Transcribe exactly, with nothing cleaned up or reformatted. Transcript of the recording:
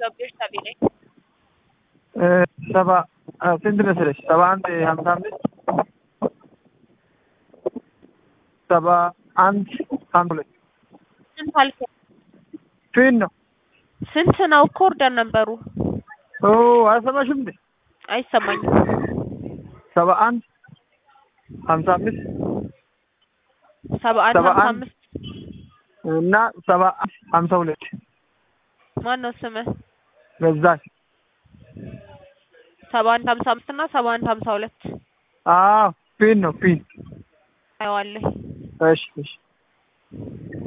ለቤሽ ታቢኔ ሰባ ስንት መሰለሽ ሰባ አንድ ሀምሳ አምስት ሰባ አንድ ሀምሳ ሁለት ስንት አልከ? ፊን ነው ስንት ነው ኮርደር ነበሩ? ኦ አሰማሽም እንዴ? አይሰማኝም። ሰባ አንድ ሀምሳ አምስት ሰባ አንድ ሀምሳ አምስት እና ሰባ ሀምሳ ሁለት ማን ነው ስምህ? ገዛኝ ሰባ አንድ ሀምሳ አምስት እና ሰባ አንድ ሀምሳ ሁለት አዎ ፊን ነው ፊን አይዋለህ። እሺ እሺ